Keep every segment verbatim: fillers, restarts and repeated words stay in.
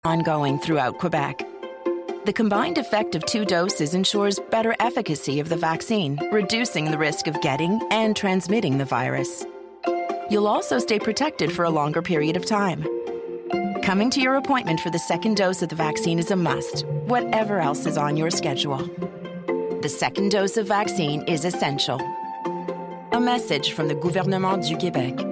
ongoing throughout Quebec. The combined effect of two doses ensures better efficacy of the vaccine, reducing the risk of getting and transmitting the virus. You'll also stay protected for a longer period of time. Coming to your appointment for the second dose of the vaccine is a must, whatever else is on your schedule. The second dose of vaccine is essential. A message from the Gouvernement du Québec.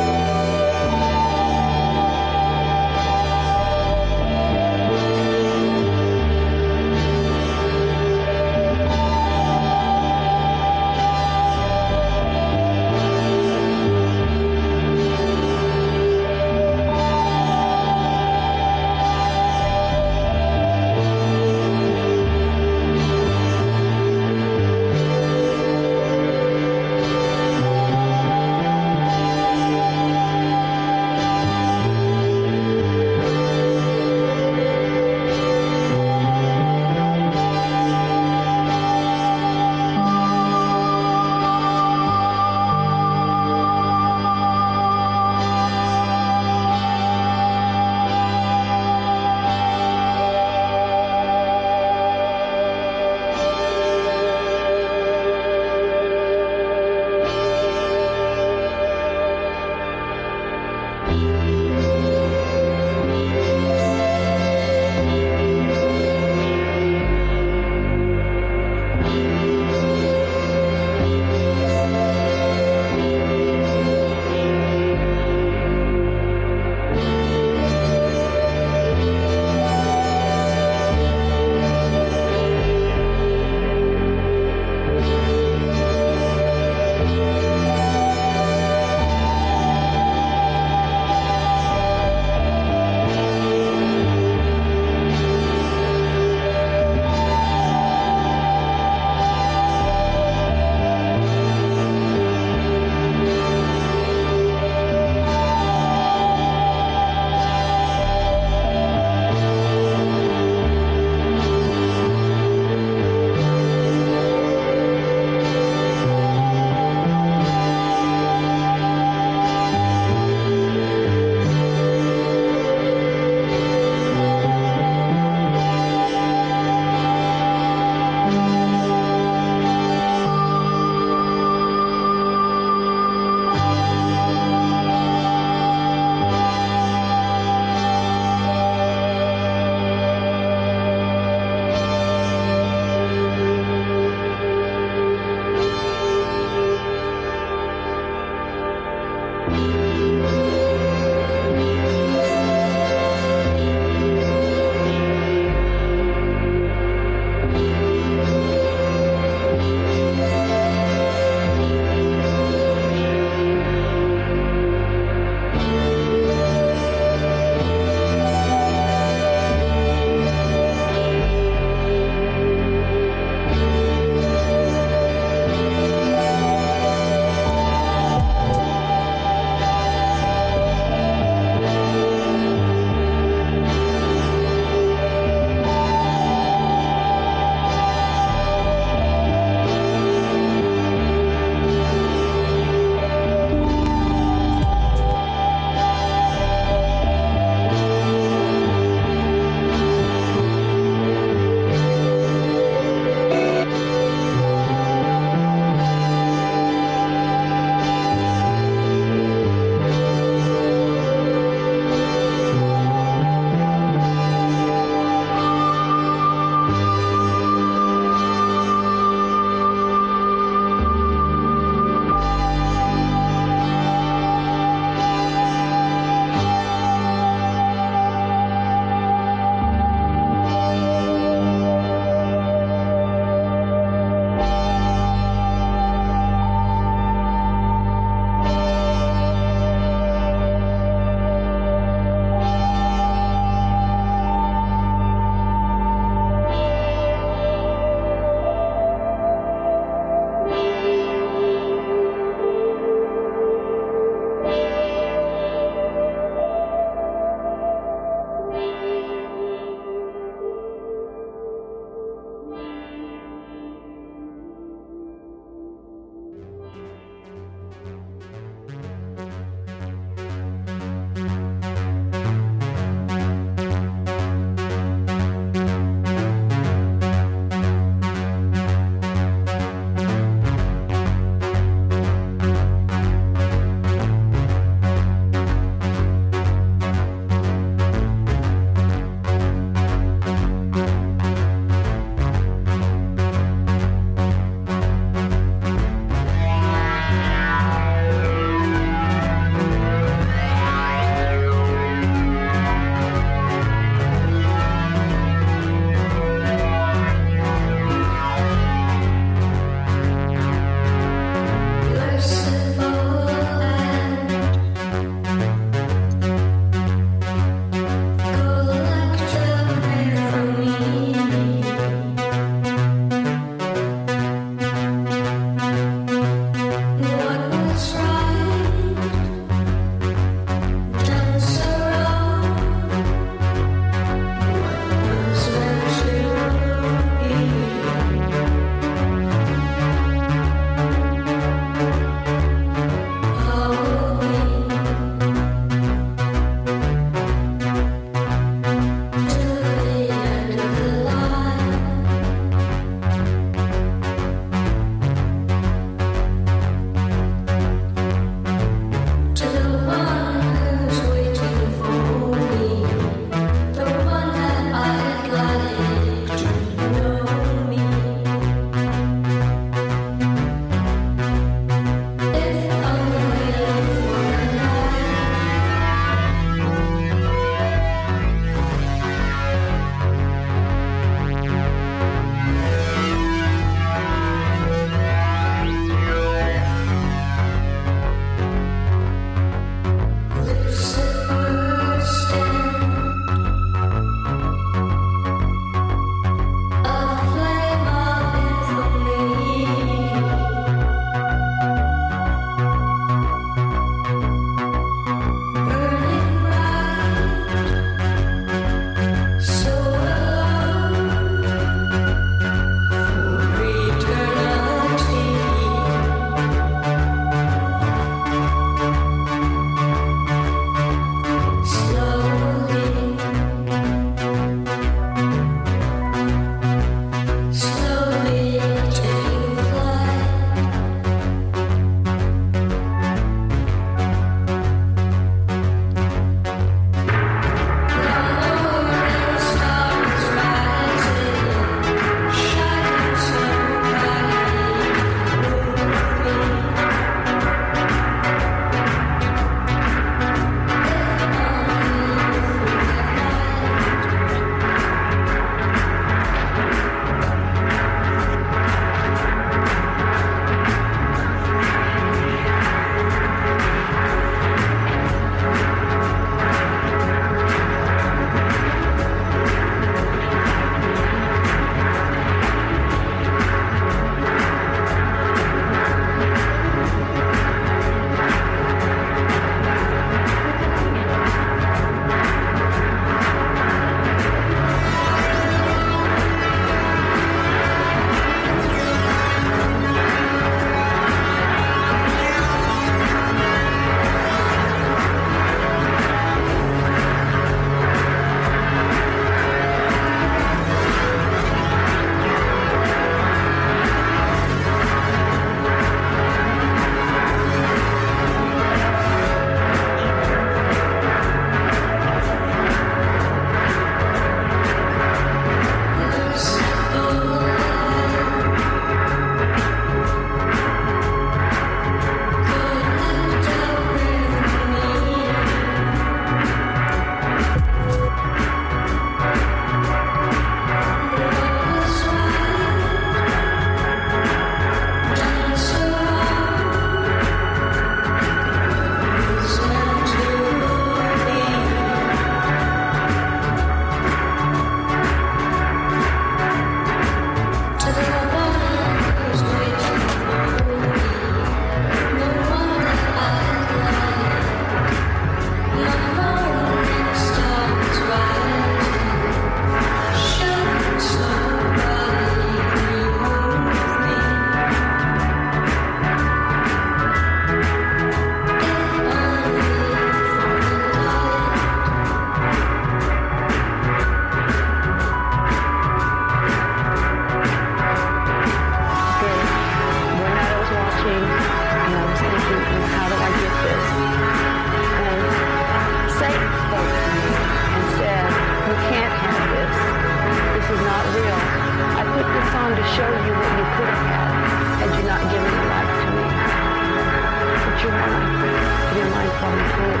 show you what you could have had had you not given your life to me. But you're not. Your mind's falling through.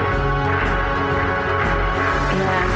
And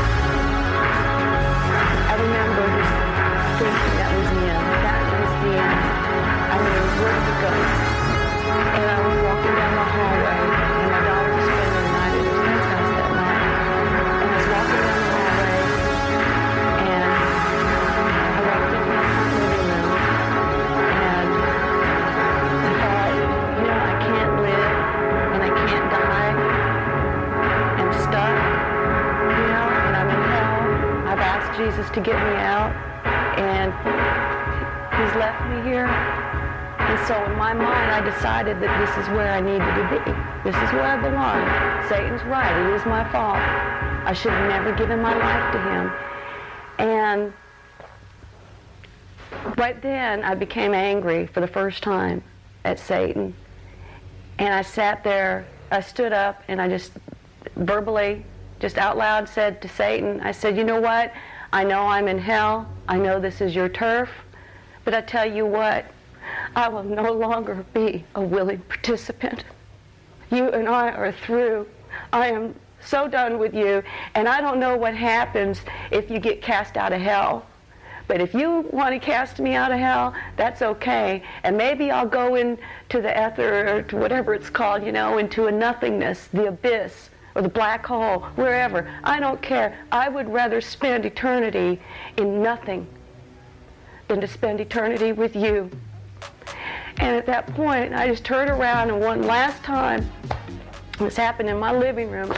I remember just thinking that was the end. That was the end. I mean, where did it go? And I was walking down the hallway, and my daughter was spending the night at her friend's house that night. And I was walking down the hallway, and I walked into my living room, and I thought, you know, I can't live, and I can't die. I'm stuck, you know, and I'm in hell. I've asked Jesus to get me out, and he's left me here. And so in my mind, I decided that this is where I needed to be. This is where I belong. Satan's right. It is my fault. I should have never given my life to him. And right then, I became angry for the first time at Satan. And I sat there, I stood up, and I just verbally, just out loud said to Satan, I said, you know what? I know I'm in hell. I know this is your turf. But I tell you what, I will no longer be a willing participant. You and I are through. I am so done with you, and I don't know what happens if you get cast out of hell. But if you want to cast me out of hell, that's okay. And maybe I'll go into the ether, or to whatever it's called, you know, into a nothingness, the abyss, or the black hole, wherever. I don't care. I would rather spend eternity in nothing than to spend eternity with you. And at that point, I just turned around, and one last time, this happened in my living room.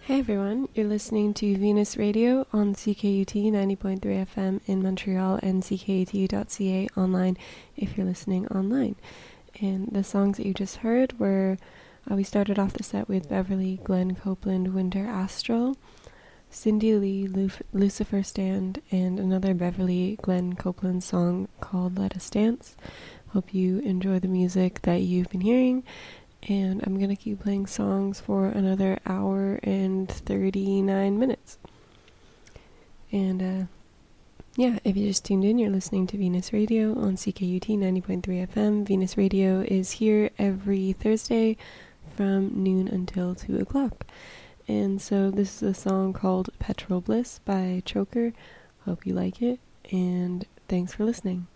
Hey everyone, you're listening to Venus Radio on C K U T ninety point three F M in Montreal and C K U T dot C A online if you're listening online. And the songs that you just heard were, uh, we started off the set with Beverly Glenn Copeland, Winter Astral, Cindy Lee, Luf- Lucifer Stand, and another Beverly Glenn Copeland song called Let Us Dance. Hope you enjoy the music that you've been hearing. And I'm going to keep playing songs for another hour and thirty-nine minutes. And, uh, yeah, if you just tuned in, you're listening to Venus Radio on C K U T ninety point three F M. Venus Radio is here every Thursday from noon until two o'clock. And so this is a song called Petrol Bliss by Choker. Hope you like it, and thanks for listening.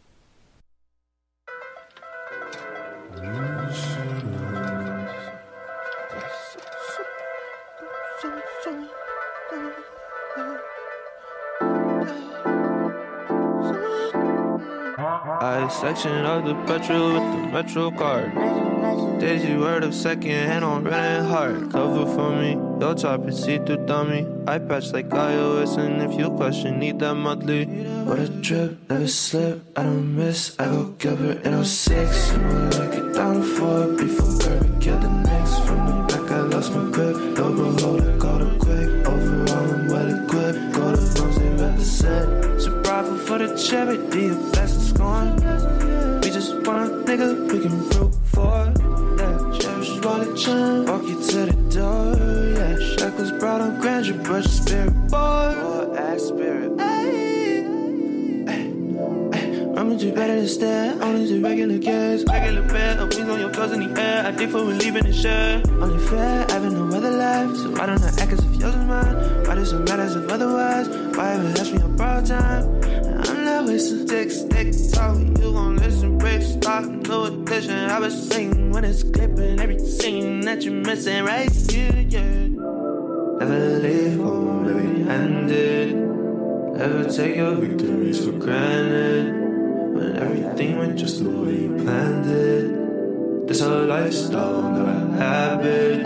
I section of the petrol with the Metro card. Daisy word of second hand on renting hard. Cover for me, your top is see-through dummy. I patch like iOS, and if you question, need that monthly. What a trip, never slip, I don't miss. I go Gilbert in oh six. And we'll like it down to four before Kirby killed the Knicks. From the back I lost my grip, double holder, called it quick. Overall I'm well equipped, go to phones, they read the set. So bravo for the charity, a blessing's gone. We just want a nigga we can root for. Yeah, cherish wallet chain, walk you to the door. Yeah, shackles brought on grandeur, but your spirit boy. Boy, ass spirit. Ay, ay, ay. Rummage you better than stare, only to regular gas. Regular bed, a wings on your clothes in the air. I did for we leaving the shed. Only fair, having no other life. So why don't I act as if yours is mine? Why does it matter as if otherwise? Why ever ask me on borrowed time? I'm not wasting sticks, stick talk. You gon' listen, break, stop, no addition. I was singing when it's clipping every scene that you're missing right here, yeah. Never leave home empty-handed. Never take your victories for granted. When everything went just the way you planned it. This whole lifestyle, not a habit.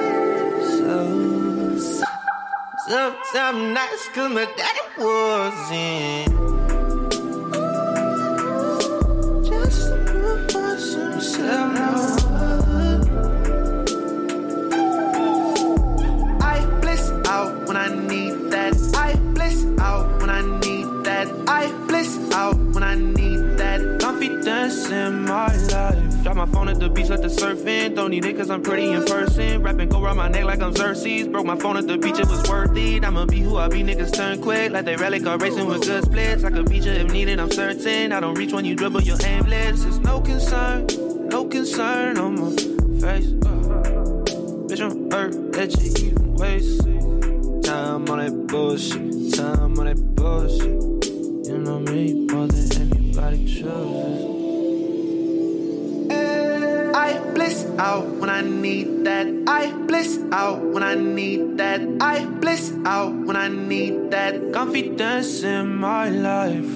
So, so sometimes nice, cause my daddy wasn't. I bliss out when I need that. I bliss out when I need that. I bliss out when I need that. Confidence in my life. Drop my phone at the beach, let the surf in. Don't need it cause I'm pretty in person. Rapping go around my neck like I'm Xerxes. Broke my phone at the beach, it was worth it. I'ma be who I be, niggas turn quick. Like they rally car racing with good splits. I could beat you if needed, I'm certain. I don't reach when you dribble, you're aimless. It's no concern, no concern on my face. Bitch, I'm hurt that you even waste time on that bullshit, time on that bullshit. You know me more than anybody chooses. I bliss out when I need that. I bliss out when I need that. I bliss out when I need that. Confidence in my life.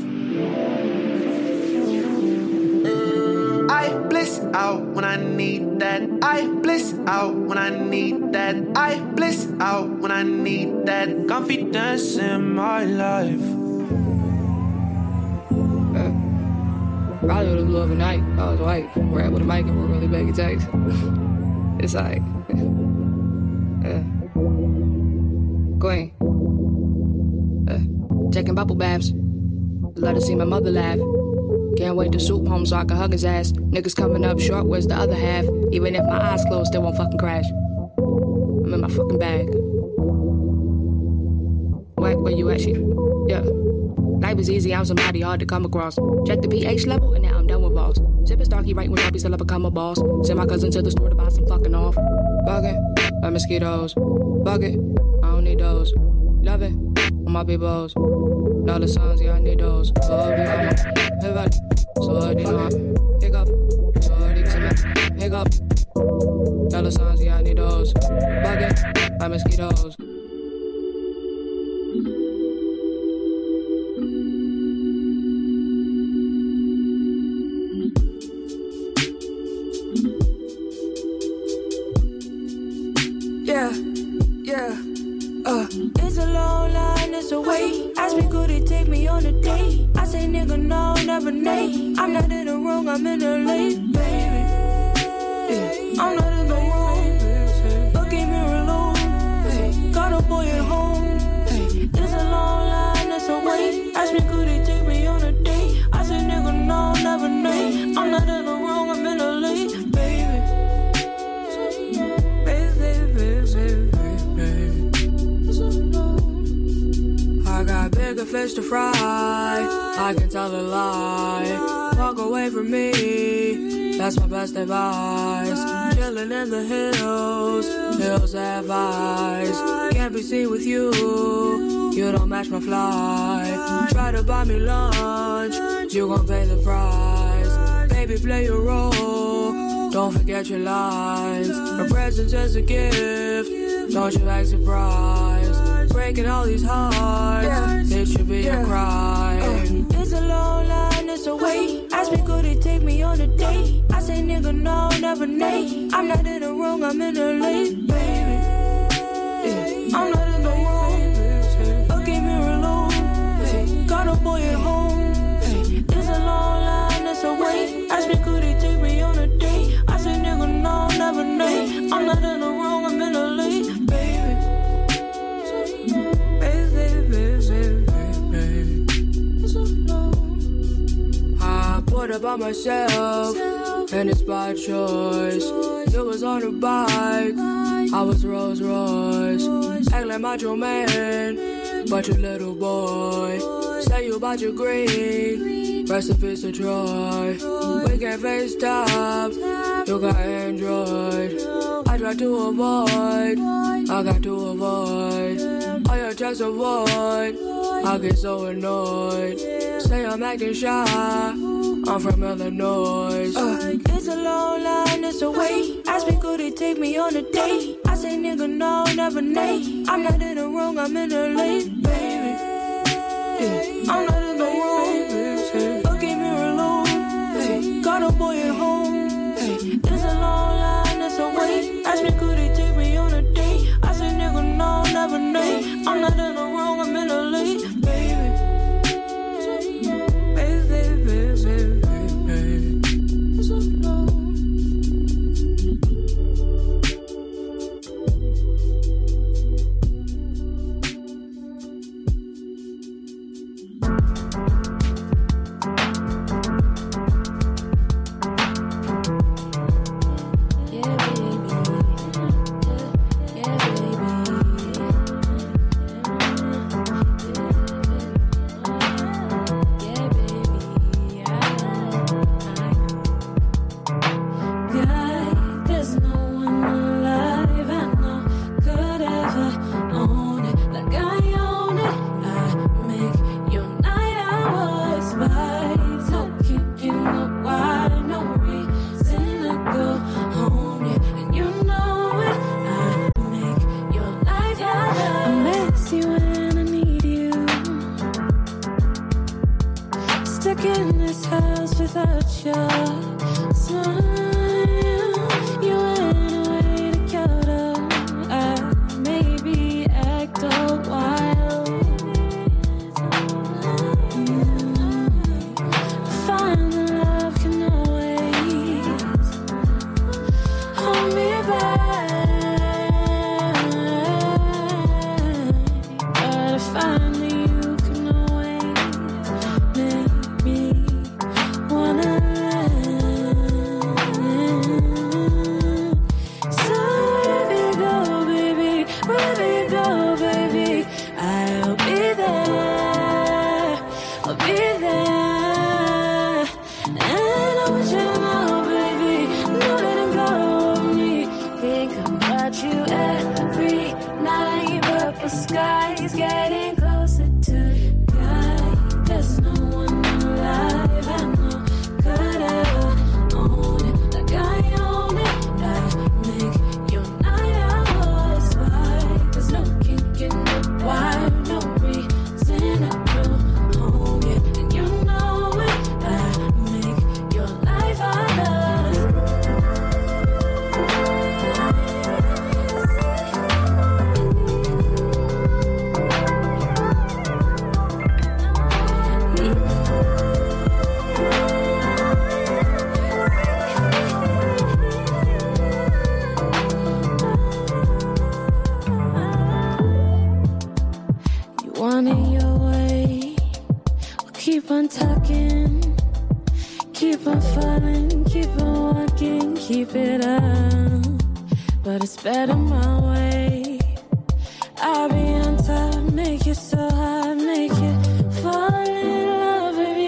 I bliss out when I need that. I bliss out when I need that. I bliss out when I need that. Confidence in my life. Uh, probably would have blew up a night. I was white. Rap with a mic and we're really big it takes. It's like, uh, Queen. Uh, taking bubble baths. Let her see my mother laugh. Can't wait to swoop home so I can hug his ass. Niggas coming up short, where's the other half? Even if my eyes closed, they won't fucking crash. I'm in my fucking bag. Wait, where you at, shit? Yeah. Life is easy, I'm somebody hard to come across. Check the pH level, and now I'm done with balls. Sipping Starkey right when Robbie still I become a boss. Send my cousin to the store to buy some fucking off. Bugging, like mosquitoes. Bug it, I don't need those. Love it, on my peoples. Dollar signs, yeah, I need those. So I be on my pivot. So I did not pick up. So I did some pick up. Dollar signs, yeah, I need those. Bug it, like mosquitoes. Yeah. Uh, it's a long line, it's a wait. Ask me could it take me on a date. I say nigga no, never nay. I'm not in the wrong, I'm in the late, baby. Yeah. I'm not in the wrong, but keep me alone. Hey. Got a boy at home. Hey. It's a long line, it's a wait. Ask me could it take me on a date. I say nigga no, never nay. I'm not in the wrong, I'm in the late, baby. I got bigger fish to fry. I can tell a lie. Walk away from me. That's my best advice. Chillin' in the hills. Hills have eyes. Can't be seen with you. You don't match my fly. Try to buy me lunch. You gon' pay the price. Baby, play your role. Don't forget your lines. A presence is a gift. Don't you act surprised. Breaking all these hearts, yeah. It should be yeah. a crime. Uh, it's a long line, it's a wait. Ask me could it take me on a date. I say nigga no, never nay. I'm not in the wrong, I'm in the late, baby. Yeah. I'm not in the wrong, but keep me alone. Hey. Got a boy at home. Hey. It's a long line, it's a wait. Ask me could it take me on a date. I say nigga no, never nay. I'm not in the wrong, I'm in the late, baby. I put it by myself, and it's by choice. You was on a bike, I was Rolls Royce. Act like macho man, but you little boy. Say you about your green, rest in peace to Troy. We can't FaceTime, you got Android. I try to avoid, I got to avoid. All your checks avoid, I get so annoyed. Say I'm acting shy, I'm from Illinois. Uh, it's a long line, it's a wait. Ask me could it take me on a date. I say nigga no, never nay. I'm not in the wrong, I'm in the late, baby. Yeah. I'm not in the wrong, but keep me alone. Hey. Got a boy at home. Hey. It's a long line, it's a wait. Ask me could it take me on a date. I say nigga no, never nay. I'm not in the wrong, I'm in the late, baby. keep on talking, keep on falling, keep on walking, keep it up. But it's better my way. I'll be on top, make you so high, make you fall in love, baby.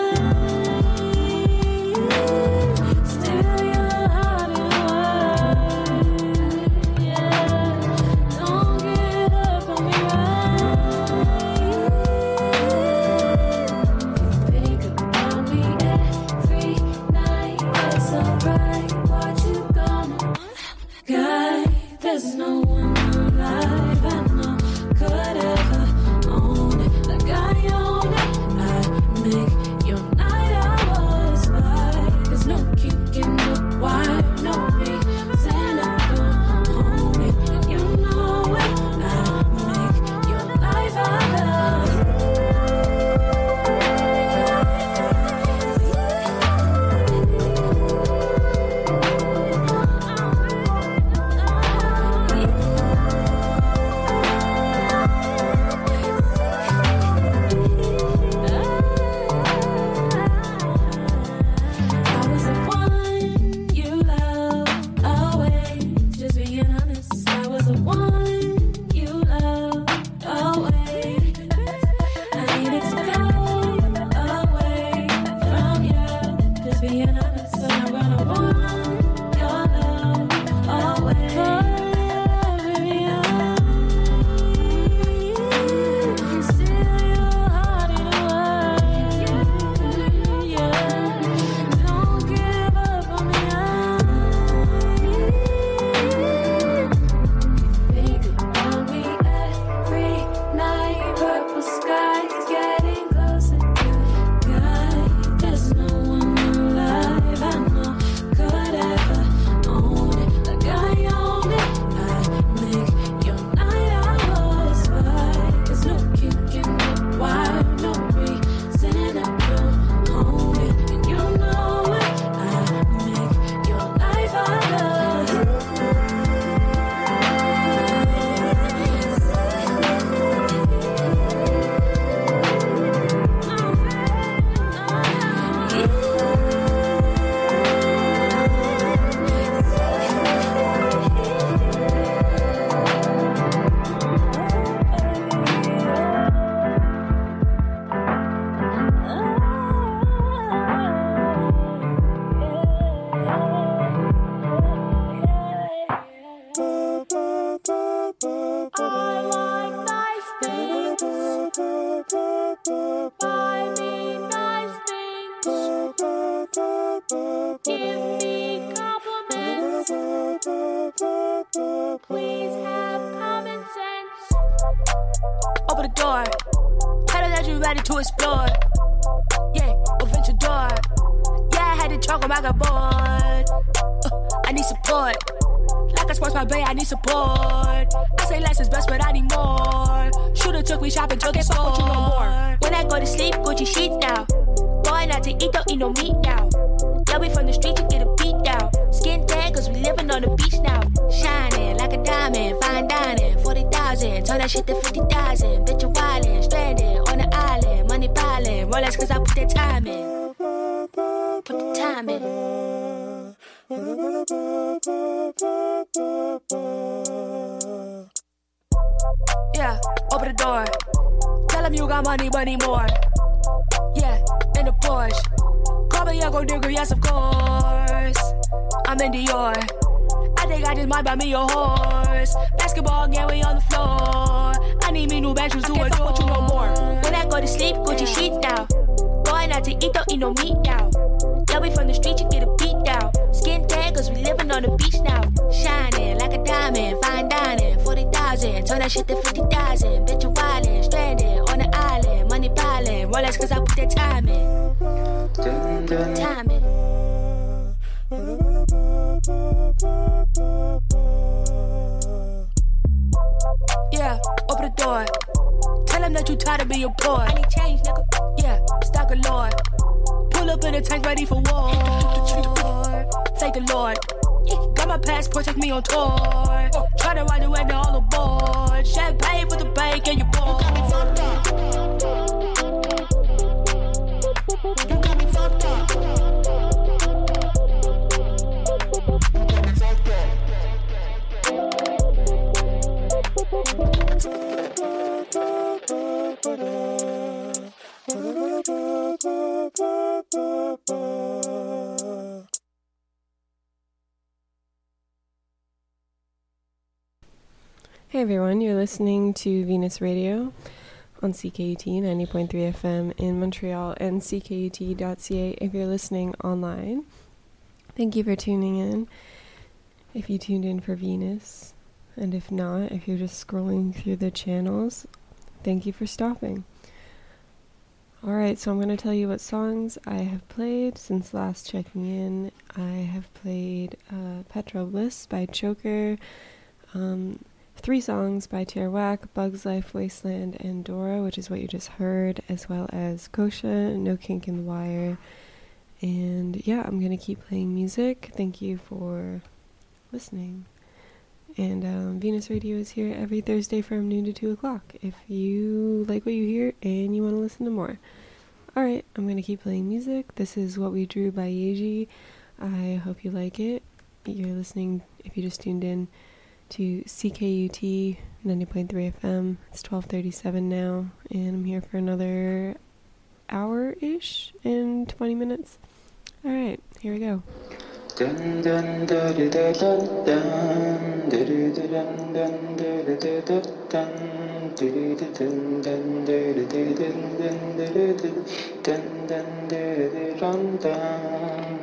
I steal your heart away. Yeah, don't give up on me. You think about me every night. It's alright. What you gonna guy? There's no one alive I know could ever own it like I own it. I make your night hours by. There's no kick in the wire, no reason I go home it. And you know it. I make your life out of. Yeah, open the door. Tell him you got money, money more. Yeah, in the Porsche. Call me Young Nigga, yes of course. I'm in Dior. I think I just might buy me a horse. Basketball game, we on the floor. I need me new back shoes to adore. I can't fuck with you no more. When I go to sleep, Gucci sheets down. Going out to eat, don't eat no meat now. Yeah, we from the street, you get a beat down. Skin tag, cause we living on the beach now. Shining like a diamond, fine dining, forty thousand. Turn that shit to fifty thousand. Bitch, you wildin', stranded on the island. Money piling, Rolex cause I put that time in. Put the time in. Yeah, open the door. Tell him that you tired of being poor. I need change, nigga. Yeah, stock a lord. Pull up in a tank ready for war. Thank the Lord. Got my passport, take me on tour. Try to ride the way to all aboard. Champagne for the bank and your board. everyone, you're listening to Venus Radio on C K U T ninety point three F M in Montreal and C K U T dot C A if you're listening online. Thank you for tuning in. If you tuned in for Venus, and if not, if you're just scrolling through the channels, thank you for stopping. Alright, so I'm going to tell you what songs I have played since last checking in. I have played uh, Petrol Bliss by Choker, um, three songs by Tierwhack, Bugs Life, Wasteland, and Dora, which is what you just heard, as well as Kosha, No Kink in the Wire. And yeah, I'm going to keep playing music. Thank you for listening. And um, Venus Radio is here every Thursday from noon to two o'clock if you like what you hear and you want to listen to more. Alright, I'm going to keep playing music. This is What We Drew by Yeji. I hope you like it. You're listening, if you just tuned in, to C K U T ninety point three F M. It's twelve thirty-seven now, and I'm here for another hour-ish and twenty minutes. Alright, here we go. Dun dun da da da dun dun da da dun dun da da da dun dun dun dun da da dun dun dun da dun dun.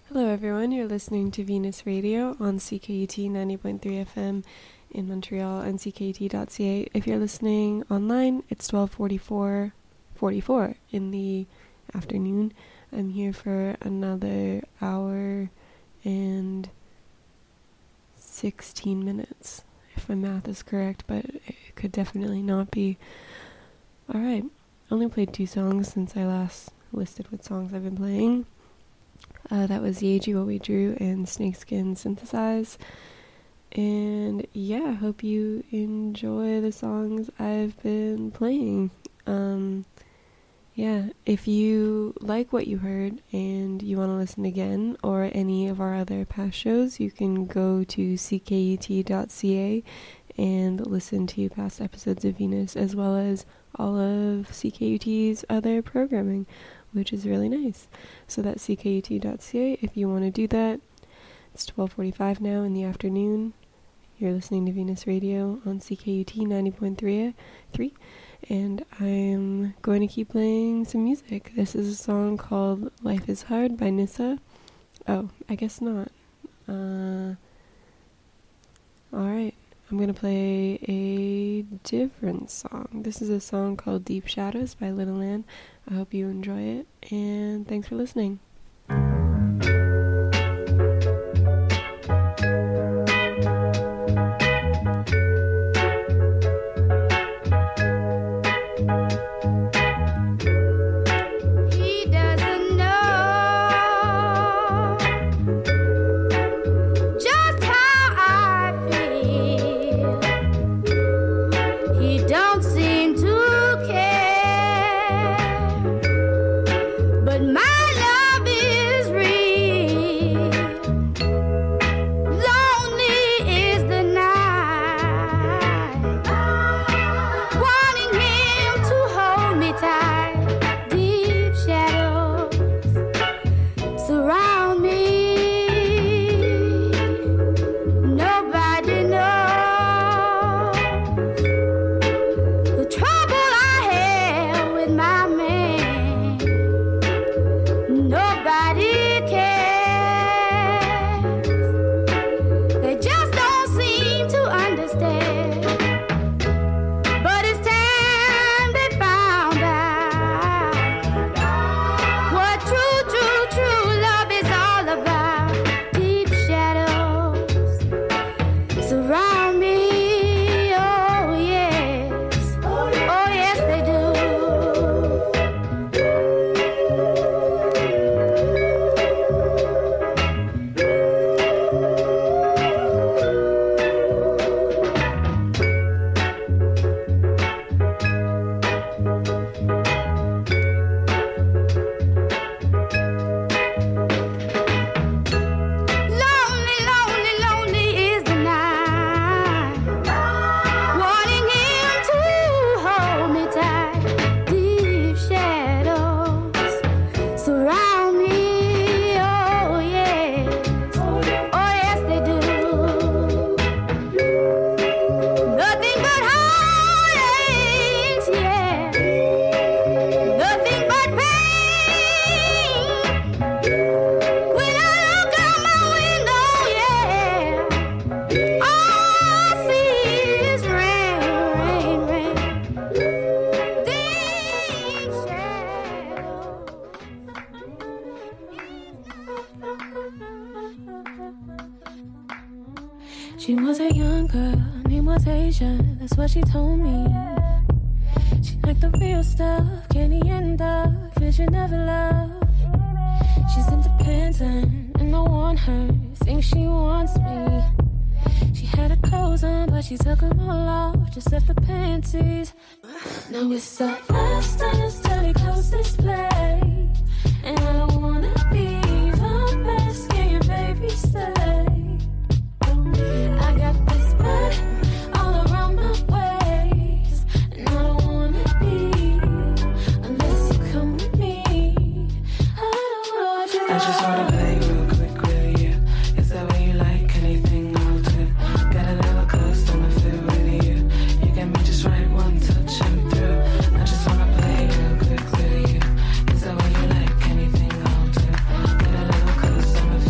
Hello everyone, you're listening to Venus Radio on C K U T ninety point three F M in Montreal and C K U T dot C A. If you're listening online, it's twelve forty-four forty-four in the afternoon. I'm here for another hour and sixteen minutes, if my math is correct, but it could definitely not be. Alright, only played two songs since I last listed what songs I've been playing. Uh, that was Yeji What We Drew and Snakeskin Synthesize. And yeah, hope you enjoy the songs I've been playing. Um, yeah, if you like what you heard and you want to listen again or any of our other past shows, you can go to C K U T dot C A and listen to past episodes of Venus as well as all of C K U T's other programming, which is really nice. So that's C K U T dot C A if you want to do that. It's twelve forty-five now in the afternoon. You're listening to Venus Radio on C K U T ninety point three, and I'm going to keep playing some music. This is a song called Life is Hard by Nissa. Oh, I guess not. Uh, Alright, I'm going to play a different song. This is a song called Deep Shadows by Little Ann. I hope you enjoy it, and thanks for listening. She was a young girl, name was Asia, that's what she told me. She liked the real stuff, candy and dark, vision of love. She's independent and I want her, thinks she wants me. She had her clothes on, but she took them all off, just left the panties. Now it's a last and a steady close display, and I don't wanna be the best, can you baby stay? I got this blood all around my waist, and I don't wanna be unless you come with me. I don't want you. I just wanna play real quick with you. Is that what you like? Anything I'll do. Got a little close, don't feel with you. You got me just right, one touch and through. I just wanna play real quick with you. Is that what you like? Anything I'll do. Got a little close, don't feel with you.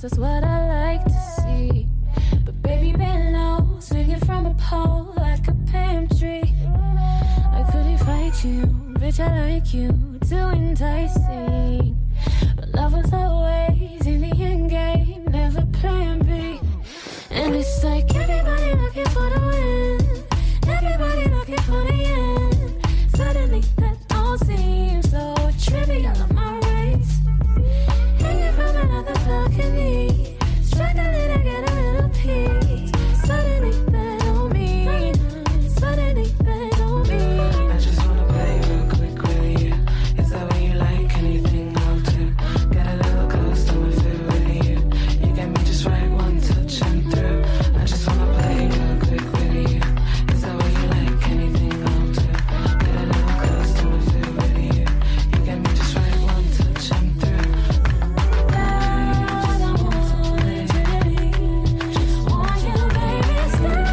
that's what I like to see. But baby, bend low, swinging from a pole like a palm tree. I couldn't fight you, bitch, I like you, too enticing. But love was always in the end game, never plan B. And it's like everybody looking for the win, everybody looking for the end. Suddenly that all seems so trivial on my rates. Hanging from another balcony, struggling to get a little peace. Suddenly that don't mean, suddenly that don't mean. I just wanna play real quick with you. Is that what you like? Anything I'll do. Get a little close to my fit with you. You get me just right, one touch and through. I just wanna play real quick with you. Is that what you like? Anything I'll do. Get a little close to my fit with you. You get me just right, one touch and through. God, I want you to leave. Want you, baby, stay.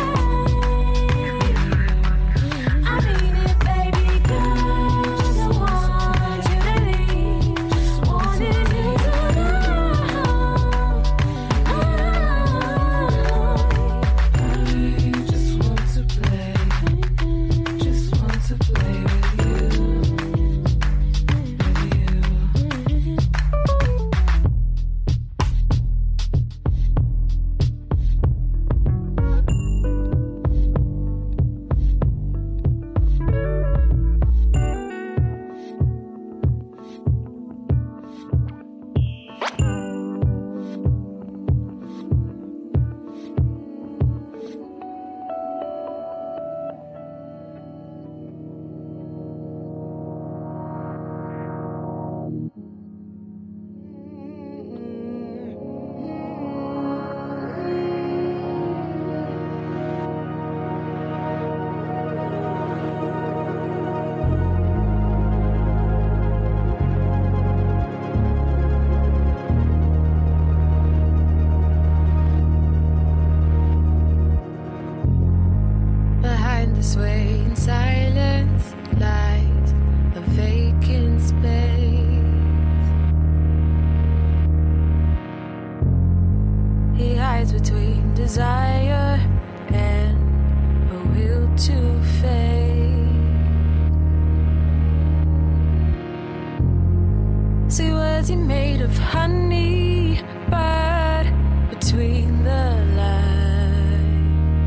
I mean it, baby, God, I want you to leave. Wanted you to I just want to play. Just want to play with you. With you. behind the swaying silence lies a vacant space. He hides between desire and a will to fade. See, was he made of honey, but between the lines,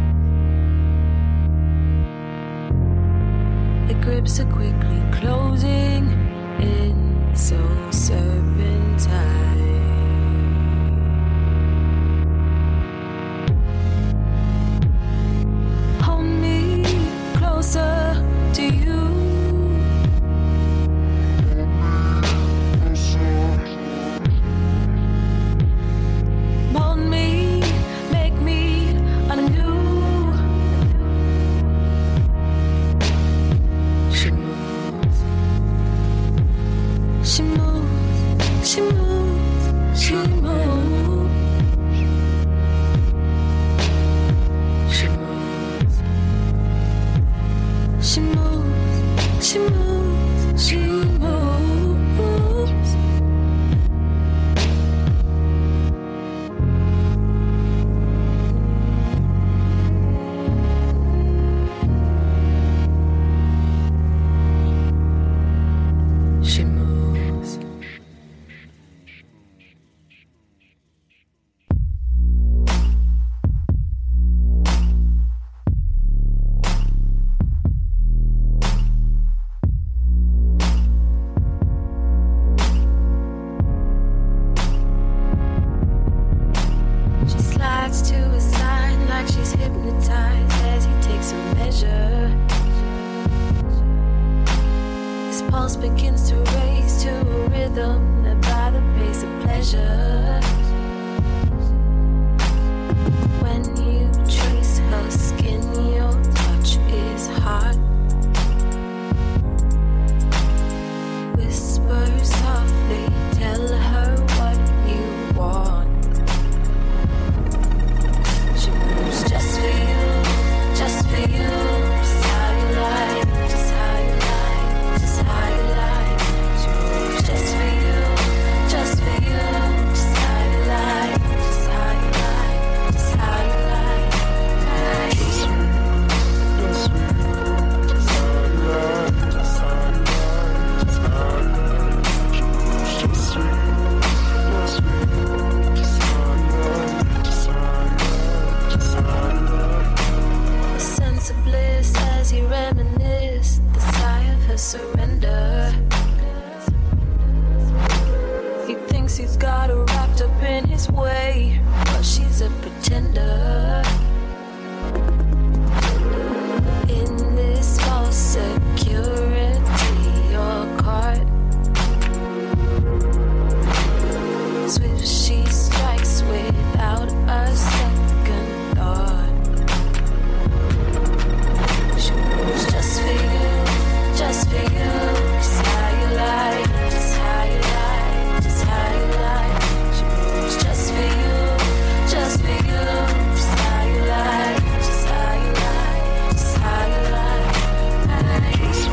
the grips are quickly closing in, so serpentine. Hold me closer to you. Mold me, make me anew. She moves, she moves, she moves, she moves. She moves, she moves, she moves, she moves. She moves. She slides to his side like she's hypnotized as he takes a measure. His pulse begins to race to a rhythm led by the pace of pleasure. When you trace her skin, your touch is hot. Whisper softly, tell her what you want. She moves just for you, just for you. Just how you like, just how you like, just how you like. She moves just for you, just for you. Just how you tender. In this false security, you're caught. Swift she strikes without a second thought. She moves just for you, just for you. Just how you like, just how you like, just how you like. She moves just for you, just for you. Just how you like, just how you like, just how you like. Just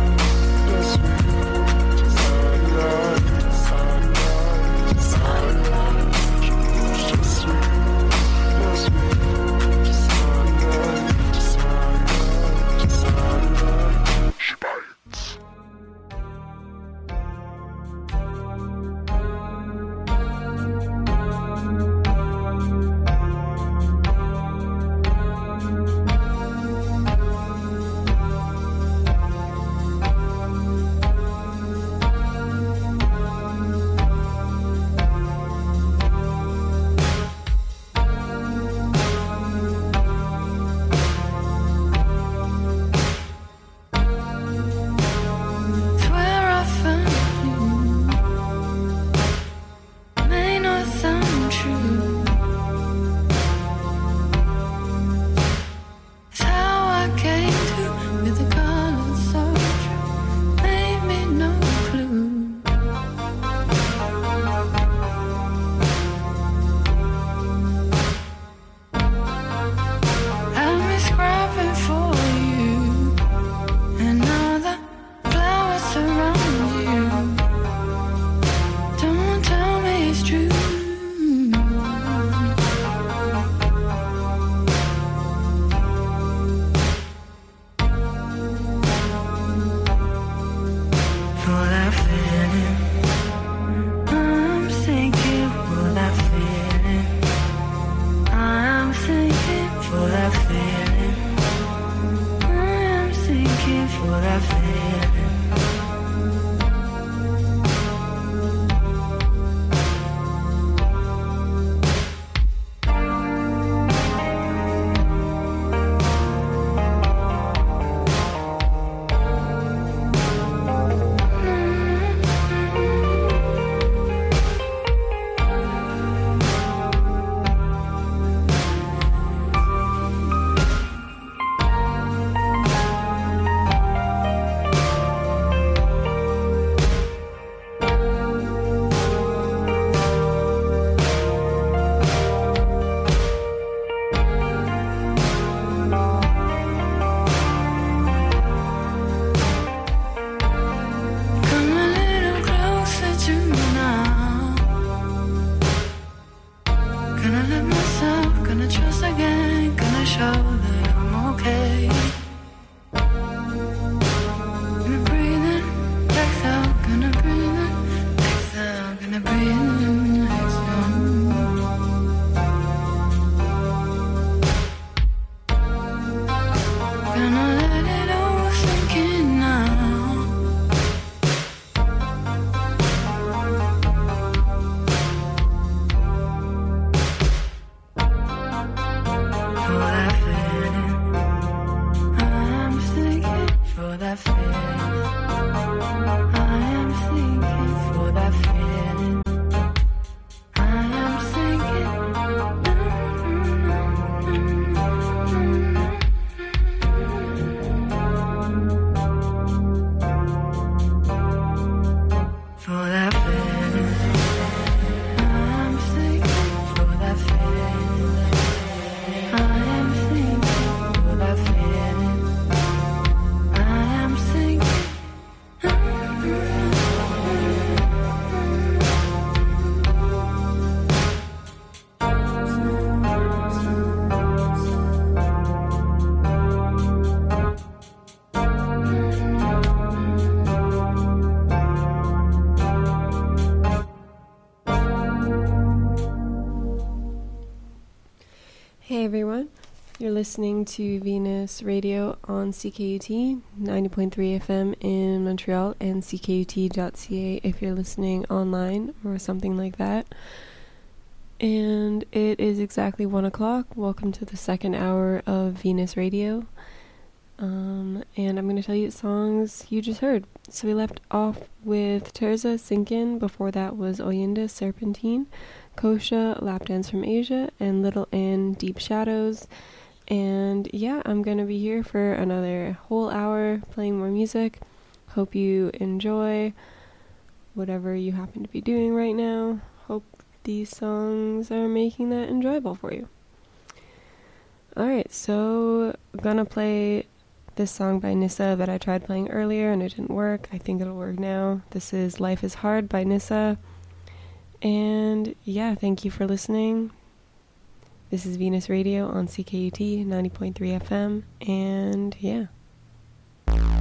how you like. It's where I found you. May not sound true. It's how I came to with the colors so true. Made me no clue. Had me scrapping for you. And now the flowers surround you. Don't tell me it's true. For that feeling, I'm sinking for that feeling. I'm sinking for that feeling. I'm sinking for that feeling. Come a little closer to me now. Gonna let myself, gonna trust again, gonna show that I'm okay. Gonna breathe in, exhale, gonna breathe in, exhale, gonna breathe in, exhale. Gonna let it all sink in now. For that feeling, I'm sinking for that feeling. I am sinking for that feeling. I am sinking. For that feeling, I'm sinking for that feeling. I am sinking for that feeling. I am sinking. Hey everyone, you're listening to Venus Radio on C K U T ninety point three F M in Montreal and C K U T dot C A if you're listening online or something like that. And it is exactly one o'clock. Welcome to the second hour of Venus Radio. Um, and I'm going to tell you the songs you just heard. So we left off with Terza, Sinkin. Before that was Oyinda, Serpentine. Kosha, Lap Dance from Asia. And Little Ann, Deep Shadows. And yeah, I'm going to be here for another whole hour playing more music. Hope you enjoy whatever you happen to be doing right now. Hope these songs are making that enjoyable for you. Alright, so I'm gonna play this song by Nissa that I tried playing earlier and it didn't work. I think it'll work now. This is Life is Hard by Nissa. And yeah, thank you for listening. This is Venus Radio on C K U T ninety point three F M. And yeah.